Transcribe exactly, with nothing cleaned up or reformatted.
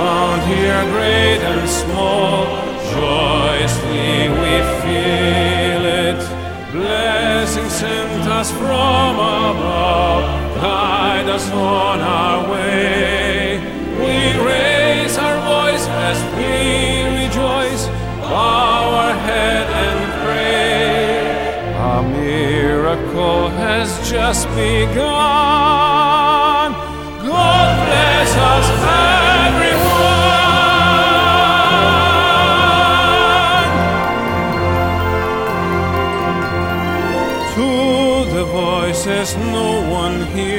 found here, great and small. Joyously we feel it. Blessings sent us from above, guide us on our way. We raise our voice as we rejoice, bow our head and pray. A miracle has just begun. God bless us, everyone. To the voices no one hears.